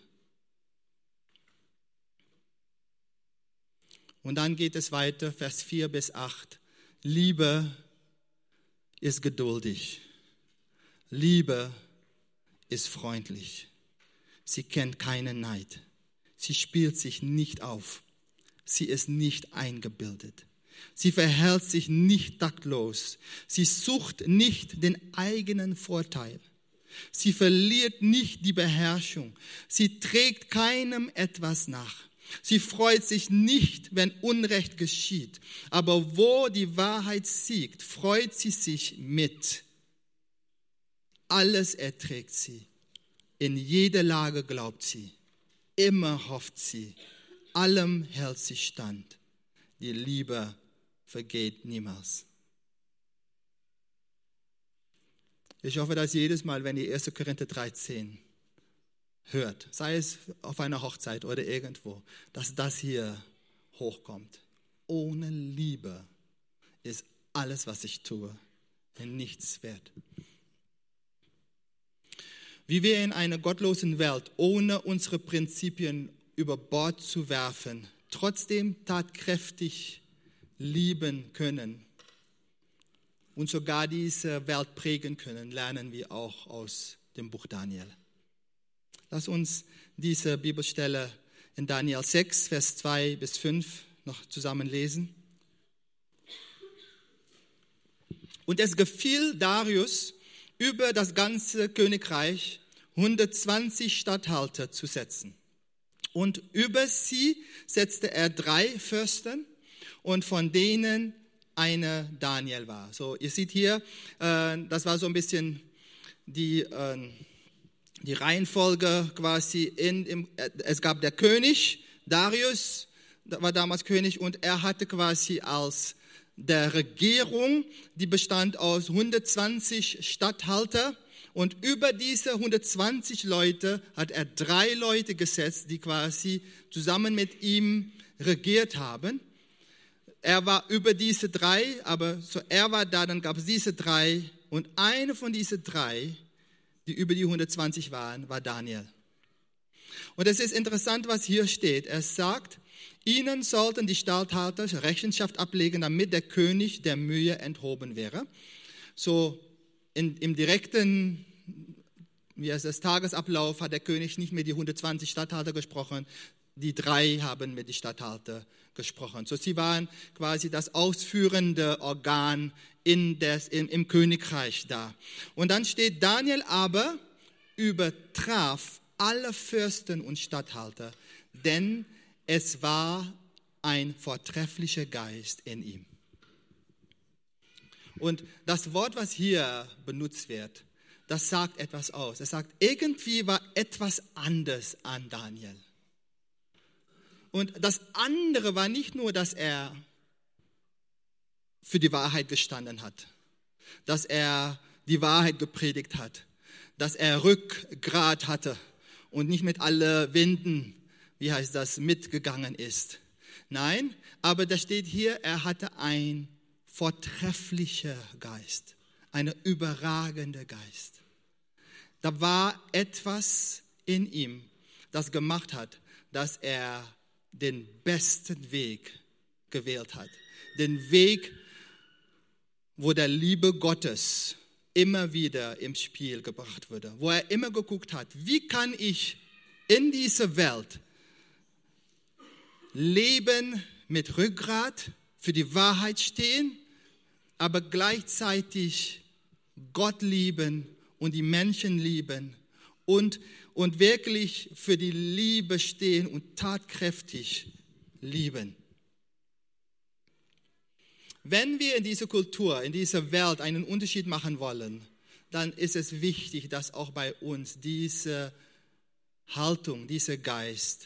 S1: Und dann geht es weiter, Vers vier bis acht. Liebe ist geduldig. Liebe ist freundlich. Sie kennt keinen Neid. Sie spielt sich nicht auf. Sie ist nicht eingebildet. Sie verhält sich nicht taktlos. Sie sucht nicht den eigenen Vorteil. Sie verliert nicht die Beherrschung. Sie trägt keinem etwas nach. Sie freut sich nicht, wenn Unrecht geschieht, aber wo die Wahrheit siegt, freut sie sich mit. Alles erträgt sie, in jeder Lage glaubt sie, immer hofft sie, allem hält sie stand. Die Liebe vergeht niemals. Ich hoffe, dass jedes Mal, wenn ihr erster Korinther dreizehn hört, sei es auf einer Hochzeit oder irgendwo, dass das hier hochkommt. Ohne Liebe ist alles, was ich tue, nichts wert. Wie wir in einer gottlosen Welt, ohne unsere Prinzipien über Bord zu werfen, trotzdem tatkräftig lieben können und sogar diese Welt prägen können, lernen wir auch aus dem Buch Daniel. Lass uns diese Bibelstelle in Daniel sechs, Vers zwei bis fünf noch zusammen lesen. Und es gefiel Darius, über das ganze Königreich hundertzwanzig Statthalter zu setzen. Und über sie setzte er drei Fürsten und von denen einer Daniel war. So, ihr seht hier, äh, das war so ein bisschen die... Äh, Die Reihenfolge quasi, in, im, es gab der König, Darius war damals König und er hatte quasi als der Regierung, die bestand aus hundertzwanzig Statthalter und über diese hundertzwanzig Leute hat er drei Leute gesetzt, die quasi zusammen mit ihm regiert haben. Er war über diese drei, aber so er war da, dann gab es diese drei und eine von diesen drei, die über die hundertzwanzig waren, war Daniel. Und es ist interessant, was hier steht. Er sagt, ihnen sollten die Statthalter Rechenschaft ablegen, damit der König der Mühe enthoben wäre. So in, im direkten wie heißt das, Tagesablauf hat der König nicht mehr die hundertzwanzig Statthalter gesprochen, die drei haben mit den Statthalter gesprochen. So, sie waren quasi das ausführende Organ in des, in, im Königreich da. Und dann steht, Daniel aber übertraf alle Fürsten und Statthalter, denn es war ein vortrefflicher Geist in ihm. Und das Wort, was hier benutzt wird, das sagt etwas aus. Es sagt, irgendwie war etwas anders an Daniel. Und das andere war nicht nur, dass er für die Wahrheit gestanden hat, dass er die Wahrheit gepredigt hat, dass er Rückgrat hatte und nicht mit allen Winden, wie heißt das, mitgegangen ist. Nein, aber da steht hier, er hatte ein vortrefflicher Geist, ein überragender Geist. Da war etwas in ihm, das gemacht hat, dass er den besten Weg gewählt hat. Den Weg, wo der Liebe Gottes immer wieder im Spiel gebracht wurde. Wo er immer geguckt hat, wie kann ich in dieser Welt leben mit Rückgrat, für die Wahrheit stehen, aber gleichzeitig Gott lieben und die Menschen lieben und und wirklich für die Liebe stehen und tatkräftig lieben. Wenn wir in dieser Kultur, in dieser Welt einen Unterschied machen wollen, dann ist es wichtig, dass auch bei uns diese Haltung, dieser Geist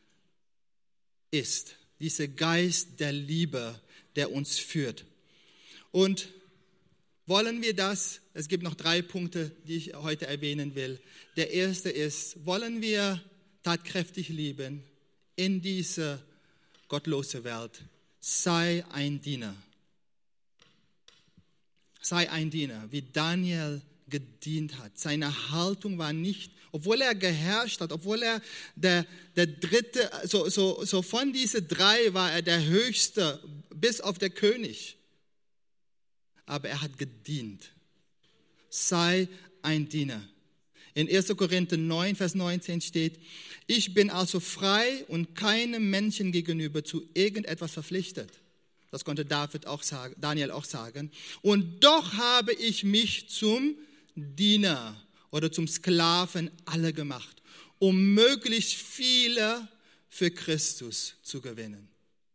S1: ist. Dieser Geist der Liebe, der uns führt. Und wollen wir das? Es gibt noch drei Punkte, die ich heute erwähnen will. Der erste ist, wollen wir tatkräftig lieben in dieser gottlosen Welt? Sei ein Diener. Sei ein Diener, wie Daniel gedient hat. Seine Haltung war nicht, obwohl er geherrscht hat, obwohl er der, der dritte, so, so, so von diesen drei war er der Höchste, bis auf der König. Aber er hat gedient. Sei ein Diener. In erster Korinther neun, Vers neunzehn steht, ich bin also frei und keinem Menschen gegenüber zu irgendetwas verpflichtet. Das konnte David auch sagen, Daniel auch sagen. Und doch habe ich mich zum Diener oder zum Sklaven alle gemacht, um möglichst viele für Christus zu gewinnen.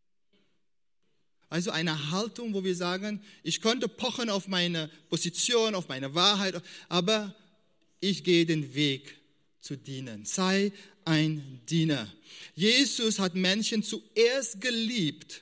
S1: Also eine Haltung, wo wir sagen, ich konnte pochen auf meine Position, auf meine Wahrheit, aber ich gehe den Weg zu dienen. Sei ein Diener. Jesus hat Menschen zuerst geliebt,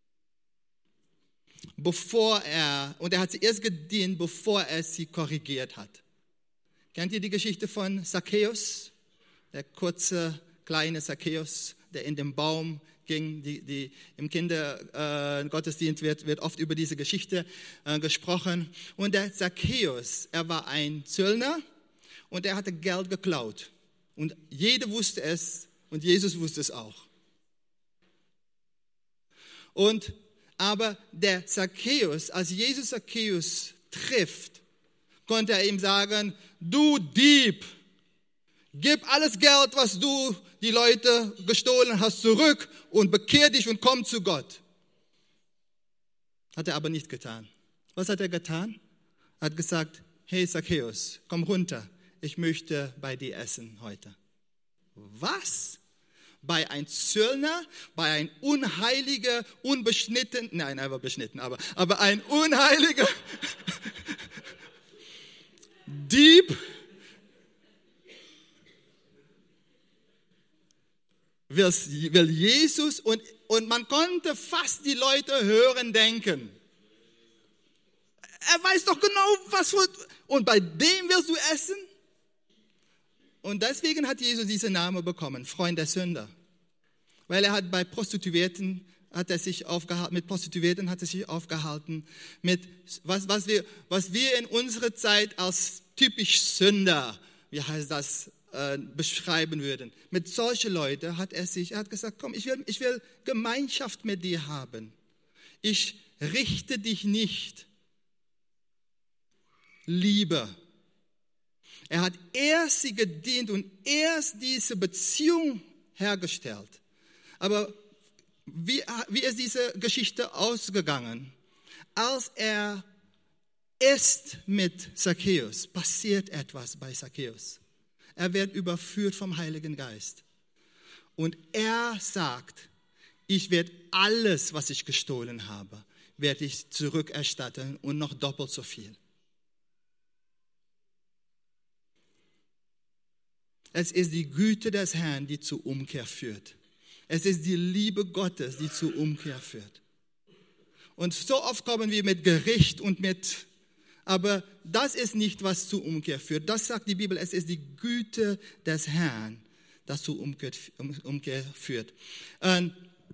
S1: bevor er, und er hat sie erst gedient, bevor er sie korrigiert hat. Kennt ihr die Geschichte von Zacchaeus? Der kurze, kleine Zacchaeus, der in den Baum ging. Die, die, Im Kindergottesdienst äh, wird, wird oft über diese Geschichte äh, gesprochen. Und der Zacchaeus, er war ein Zöllner und er hatte Geld geklaut. Und jeder wusste es und Jesus wusste es auch. Und aber der Zacchaeus, als Jesus Zacchaeus trifft, konnte er ihm sagen, du Dieb, gib alles Geld, was du die Leute gestohlen hast, zurück und bekehr dich und komm zu Gott. Hat er aber nicht getan. Was hat er getan? Er hat gesagt, hey Zacchaeus, komm runter, ich möchte bei dir essen heute. Was? Bei einem Zöllner, bei einem unheiliger, unbeschnitten, nein, er war beschnitten, aber, aber ein unheiliger Dieb will, will Jesus und, und man konnte fast die Leute hören denken. Er weiß doch genau, was für, und bei dem willst du essen? Und deswegen hat Jesus diesen Namen bekommen, Freund der Sünder. Weil er hat bei Prostituierten, hat er sich aufgehalten, mit Prostituierten hat er sich aufgehalten, mit was, was, wir, was wir in unserer Zeit als typisch Sünder, wie heißt das, äh, beschreiben würden. Mit solchen Leuten hat er sich, er hat gesagt, komm, ich will, ich will Gemeinschaft mit dir haben. Ich richte dich nicht. Liebe. Er hat erst sie gedient und erst diese Beziehung hergestellt. Aber wie, wie ist diese Geschichte ausgegangen? Als er ist mit Zacchaeus, passiert etwas bei Zacchaeus. Er wird überführt vom Heiligen Geist. Und er sagt, ich werde alles, was ich gestohlen habe, werde ich zurückerstatten und noch doppelt so viel. Es ist die Güte des Herrn, die zur Umkehr führt. Es ist die Liebe Gottes, die zur Umkehr führt. Und so oft kommen wir mit Gericht und mit, aber das ist nicht, was zur Umkehr führt. Das sagt die Bibel, es ist die Güte des Herrn, das zur Umkehr, Umkehr führt. Und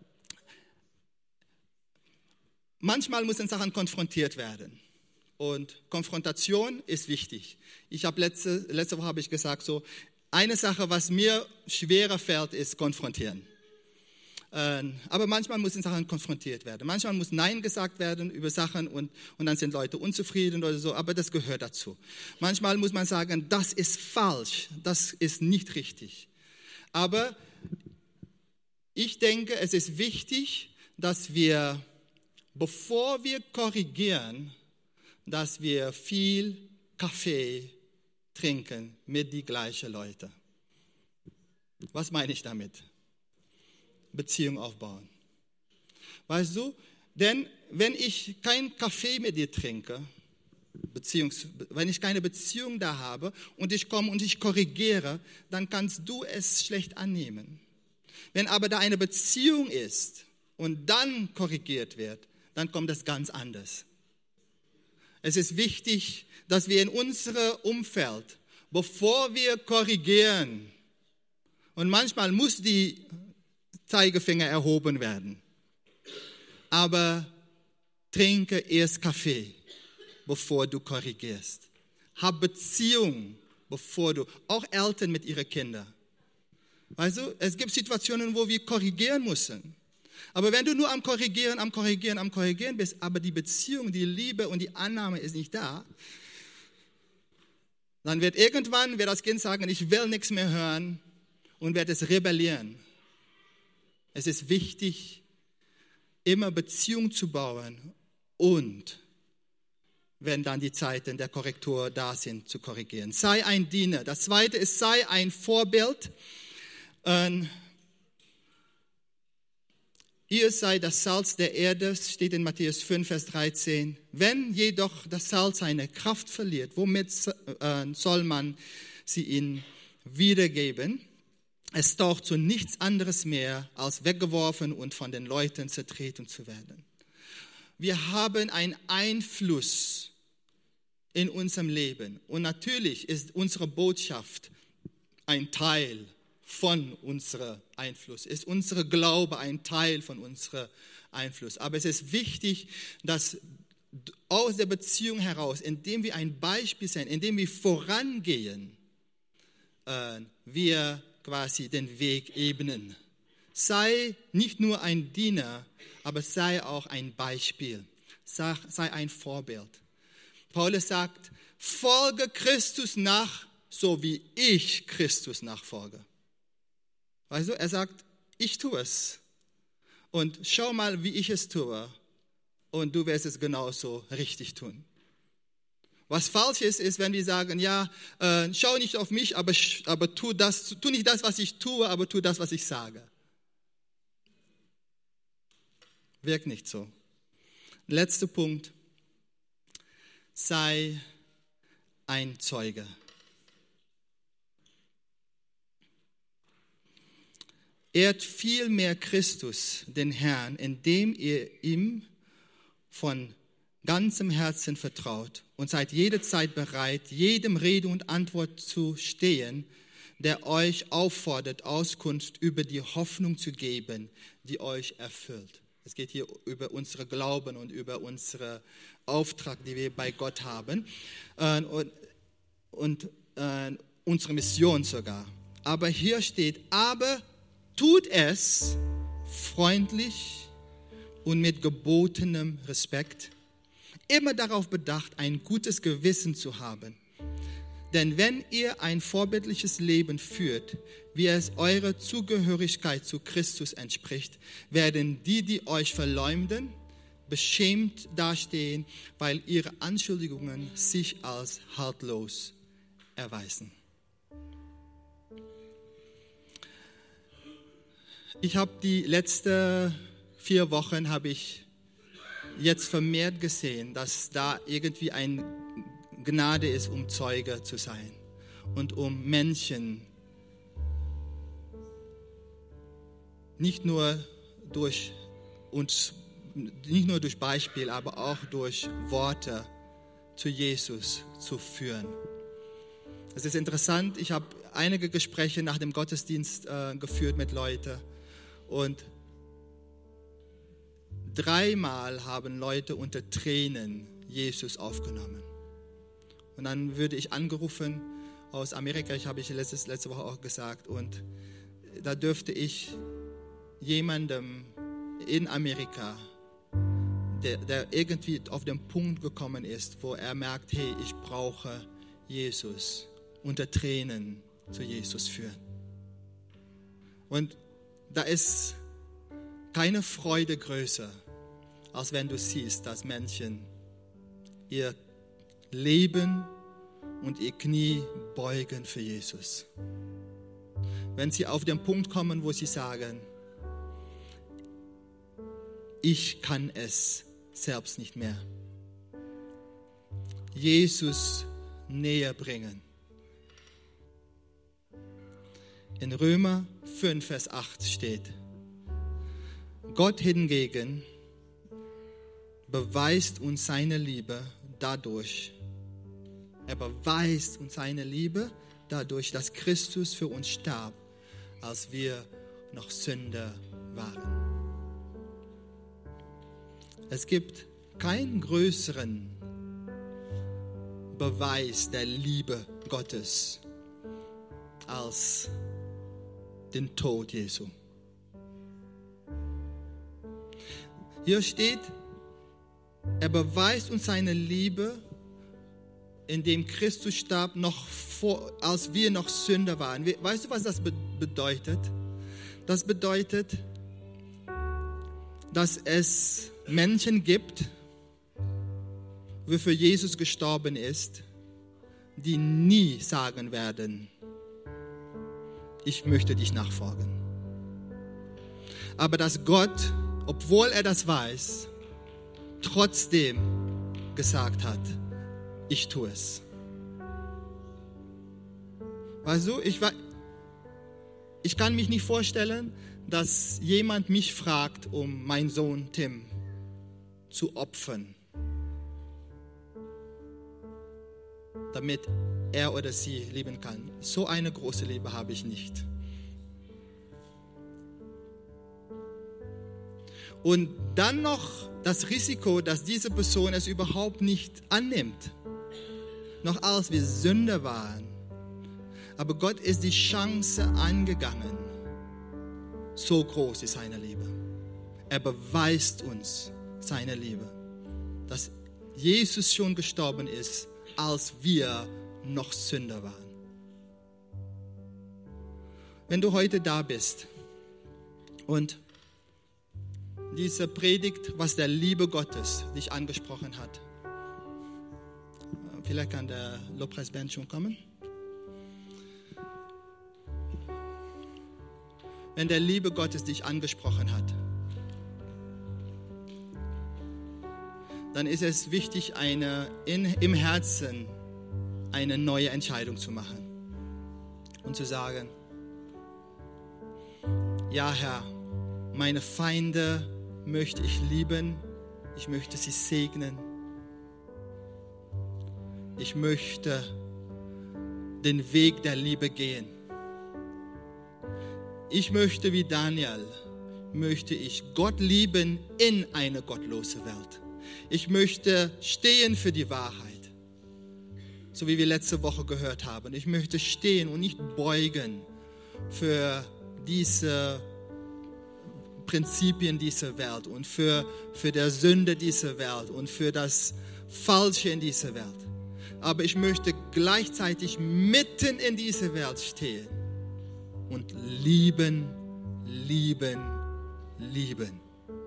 S1: manchmal müssen Sachen konfrontiert werden. Und Konfrontation ist wichtig. Ich habe letzte, letzte Woche habe ich gesagt, so, eine Sache, was mir schwerer fällt, ist konfrontieren. Aber manchmal müssen Sachen konfrontiert werden. Manchmal muss Nein gesagt werden über Sachen und, und dann sind Leute unzufrieden oder so, aber das gehört dazu. Manchmal muss man sagen, das ist falsch, das ist nicht richtig. Aber ich denke, es ist wichtig, dass wir, bevor wir korrigieren, dass wir viel Kaffee trinken mit die gleichen Leuten. Was meine ich damit? Beziehung aufbauen. Weißt du, denn wenn ich keinen Kaffee mit dir trinke, Beziehungs, wenn ich keine Beziehung da habe und ich komme und ich korrigiere, dann kannst du es schlecht annehmen. Wenn aber da eine Beziehung ist und dann korrigiert wird, dann kommt das ganz anders. Es ist wichtig, dass wir in unserem Umfeld, bevor wir korrigieren, und manchmal muss die Zeigefinger erhoben werden, aber trinke erst Kaffee, bevor du korrigierst. Hab Beziehung, bevor du, auch Eltern mit ihren Kindern. Weißt du, es gibt Situationen, wo wir korrigieren müssen. Aber wenn du nur am Korrigieren, am Korrigieren, am Korrigieren bist, aber die Beziehung, die Liebe und die Annahme ist nicht da, dann wird irgendwann wird das Kind sagen, ich will nichts mehr hören und wird es rebellieren. Es ist wichtig, immer Beziehung zu bauen und, wenn dann die Zeiten der Korrektur da sind, zu korrigieren. Sei ein Diener. Das Zweite ist, sei ein Vorbild. Ähm, Ihr seid das Salz der Erde, steht in Matthäus fünf, Vers dreizehn. Wenn jedoch das Salz seine Kraft verliert, womit soll man sie ihnen wiedergeben? Es taucht zu nichts anderes mehr, als weggeworfen und von den Leuten zertreten zu werden. Wir haben einen Einfluss in unserem Leben. Und natürlich ist unsere Botschaft ein Teil von unserem Einfluss. Ist unser Glaube ein Teil von unserem Einfluss. Aber es ist wichtig, dass aus der Beziehung heraus, indem wir ein Beispiel sind, indem wir vorangehen, äh, wir quasi den Weg ebnen. Sei nicht nur ein Diener, aber sei auch ein Beispiel. Sei, sei ein Vorbild. Paulus sagt, folge Christus nach, so wie ich Christus nachfolge. Weißt du, er sagt, ich tue es. Und schau mal, wie ich es tue. Und du wirst es genauso richtig tun. Was falsch ist, ist, wenn wir sagen, ja, äh, schau nicht auf mich, aber, aber tu, das, tu nicht das, was ich tue, aber tu das, was ich sage. Wirkt nicht so. Letzter Punkt. Sei ein Zeuge. Ehrt vielmehr Christus, den Herrn, indem ihr ihm von ganzem Herzen vertraut und seid jederzeit bereit, jedem Rede und Antwort zu stehen, der euch auffordert, Auskunft über die Hoffnung zu geben, die euch erfüllt. Es geht hier über unsere Glauben und über unseren Auftrag, den wir bei Gott haben. Und, und, und unsere Mission sogar. Aber hier steht, aber tut es freundlich und mit gebotenem Respekt, immer darauf bedacht, ein gutes Gewissen zu haben. Denn wenn ihr ein vorbildliches Leben führt, wie es eurer Zugehörigkeit zu Christus entspricht, werden die, die euch verleumden, beschämt dastehen, weil ihre Anschuldigungen sich als haltlos erweisen. Ich habe die letzten vier Wochen habe ich jetzt vermehrt gesehen, dass da irgendwie eine Gnade ist, um Zeuge zu sein und um Menschen nicht nur durch uns, nicht nur durch Beispiel, aber auch durch Worte zu Jesus zu führen. Es ist interessant, ich habe einige Gespräche nach dem Gottesdienst äh, geführt mit Leuten und dreimal haben Leute unter Tränen Jesus aufgenommen. Und dann würde ich angerufen aus Amerika, ich habe ich letztes, letzte Woche auch gesagt, und da dürfte ich jemandem in Amerika, der, der irgendwie auf den Punkt gekommen ist, wo er merkt, hey, ich brauche Jesus, unter Tränen zu Jesus führen. Und da ist keine Freude größer, als wenn du siehst, dass Menschen ihr Leben und ihr Knie beugen für Jesus. Wenn sie auf den Punkt kommen, wo sie sagen, ich kann es selbst nicht mehr. Jesus näher bringen. In Römer fünf, Vers acht steht, Gott hingegen beweist uns seine Liebe dadurch, er beweist uns seine Liebe dadurch, dass Christus für uns starb, als wir noch Sünder waren. Es gibt keinen größeren Beweis der Liebe Gottes als den Tod Jesu. Hier steht, er beweist uns seine Liebe, indem Christus starb, noch vor, als wir noch Sünder waren. Weißt du, was das bedeutet? Das bedeutet, dass es Menschen gibt, wofür Jesus gestorben ist, die nie sagen werden, ich möchte dich nachfolgen. Aber dass Gott, obwohl er das weiß, trotzdem gesagt hat, ich tue es. Weißt du, ich, ich kann mich nicht vorstellen, dass jemand mich fragt, um meinen Sohn Tim zu opfern, damit er oder sie lieben kann. So eine große Liebe habe ich nicht. Und dann noch das Risiko, dass diese Person es überhaupt nicht annimmt, noch als wir Sünder waren. Aber Gott ist die Chance angegangen. So groß ist seine Liebe. Er beweist uns seine Liebe, dass Jesus schon gestorben ist, als wir noch Sünder waren. Wenn du heute da bist und diese Predigt, was der Liebe Gottes dich angesprochen hat, vielleicht kann der Lobpreisband schon kommen. Wenn der Liebe Gottes dich angesprochen hat, dann ist es wichtig, eine, in, im Herzen eine neue Entscheidung zu machen und zu sagen, ja Herr, meine Feinde möchte ich lieben, ich möchte sie segnen, ich möchte den Weg der Liebe gehen. Ich möchte wie Daniel, möchte ich Gott lieben in eine gottlose Welt. Ich möchte stehen für die Wahrheit, so wie wir letzte Woche gehört haben. Ich möchte stehen und nicht beugen für diese Prinzipien dieser Welt und für, für der Sünde dieser Welt und für das Falsche in dieser Welt. Aber ich möchte gleichzeitig mitten in dieser Welt stehen und lieben, lieben, lieben.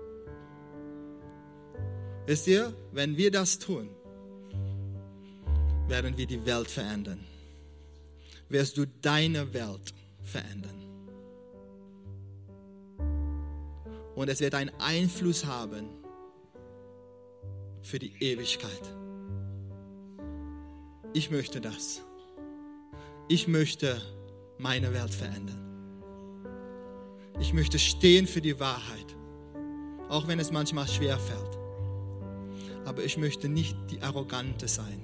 S1: Wisst ihr, wenn wir das tun, werden wir die Welt verändern. Wirst du deine Welt verändern. Und es wird einen Einfluss haben für die Ewigkeit. Ich möchte das. Ich möchte meine Welt verändern. Ich möchte stehen für die Wahrheit, auch wenn es manchmal schwer fällt. Aber ich möchte nicht die Arrogante sein,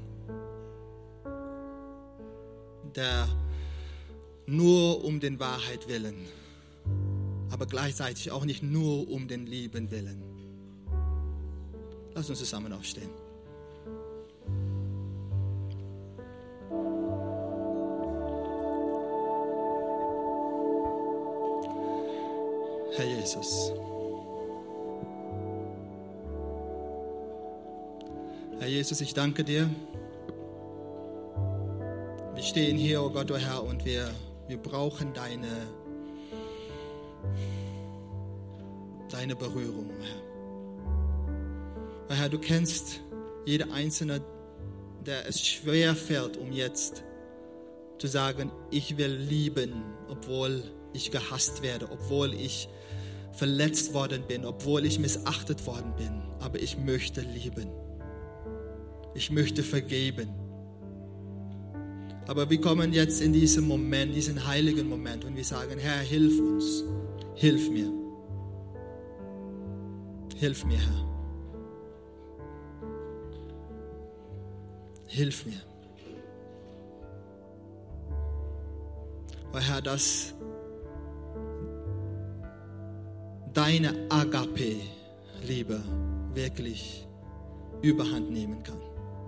S1: der nur um den Wahrheit willen, aber gleichzeitig auch nicht nur um den Lieben willen. Lass uns zusammen aufstehen. Herr Jesus. Herr Jesus, ich danke dir. Wir stehen hier, oh Gott, oh Herr, und wir, wir brauchen deine, deine Berührung, oh Herr. Oh Herr, du kennst jede Einzelne, der es schwer fällt, um jetzt zu sagen, ich will lieben, obwohl ich gehasst werde, obwohl ich verletzt worden bin, obwohl ich missachtet worden bin. Aber ich möchte lieben. Ich möchte vergeben. Aber wir kommen jetzt in diesen Moment, diesen heiligen Moment und wir sagen, Herr, hilf uns. Hilf mir. Hilf mir, Herr. Hilf mir. Oh Herr, dass deine Agape-Liebe wirklich Überhand nehmen kann.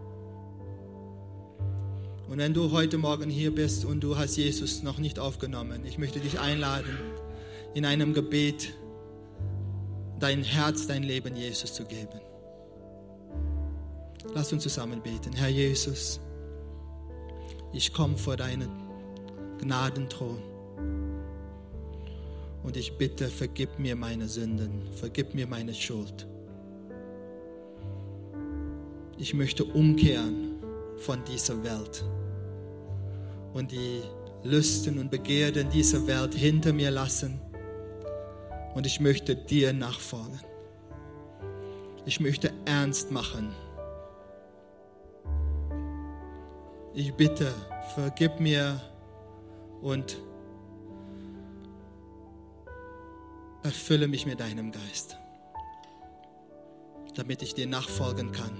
S1: Und wenn du heute Morgen hier bist und du hast Jesus noch nicht aufgenommen, ich möchte dich einladen, in einem Gebet dein Herz, dein Leben Jesus zu geben. Lass uns zusammen beten. Herr Jesus, ich komme vor deinen Gnadenthron und ich bitte, vergib mir meine Sünden, vergib mir meine Schuld. Ich möchte umkehren von dieser Welt und die Lüsten und Begierden dieser Welt hinter mir lassen und ich möchte dir nachfolgen. Ich möchte ernst machen. Ich bitte, vergib mir und erfülle mich mit deinem Geist, damit ich dir nachfolgen kann.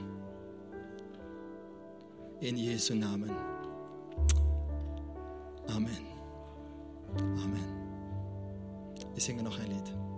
S1: In Jesu Namen. Amen. Amen. Wir singen noch ein Lied.